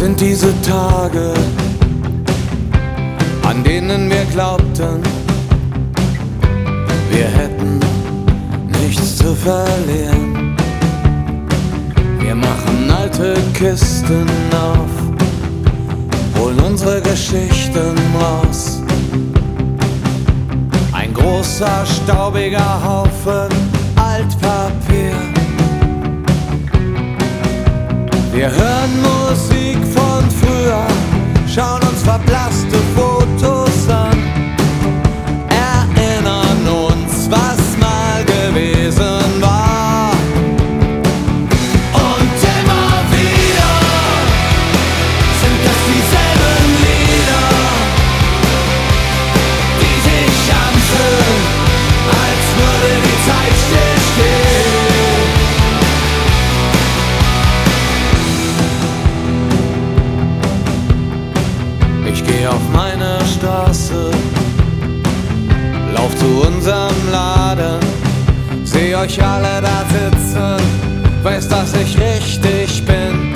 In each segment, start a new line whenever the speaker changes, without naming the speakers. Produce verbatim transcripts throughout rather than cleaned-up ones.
sind diese Tage, an denen wir glaubten, wir hätten nichts zu verlieren. Wir machen alte Kisten auf, holen unsere Geschichten raus. Ein großer, staubiger Haufen Altpapier. Wir hören Musik von früher, schauen uns verblasste Fotos an, erinnern uns, was mal gewesen war. Und immer wieder sind das dieselben Lieder, die sich anfühlen, als würde die Zeit stillstehen. Ich geh auf meine Straße, lauf zu unserem Laden, seh euch alle da sitzen, weiß, dass ich richtig bin.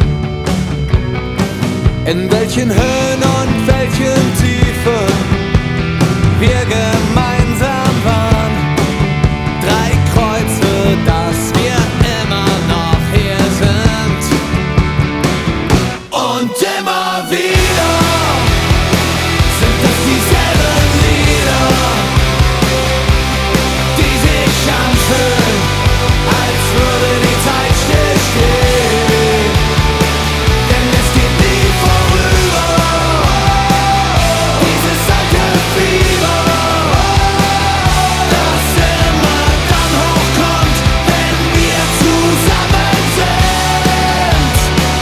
In welchen Höhen und welchen Tiefen wir gemeinsam waren. Drei Kreuze, dass wir immer noch hier sind. Und immer wieder sind das dieselben Lieder, die sich anfühlen, als würde die Zeit stillstehen. Denn es geht nie vorüber, dieses alte Fieber, das immer dann hochkommt, wenn wir zusammen sind.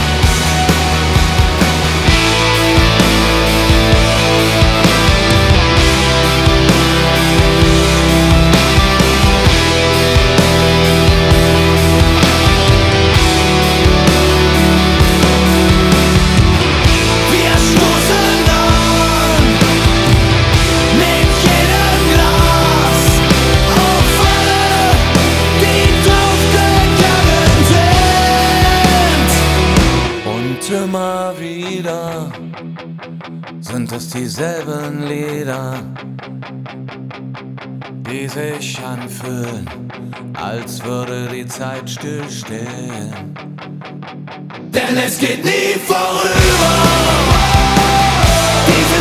Wir stoßen an mit jedem Glas auf alle, die draufgegangen sind. Und immer wieder sind es dieselben Lieder, die sich anfühlen, als würde die Zeit stillstehen. Denn es geht nie vorüber, diese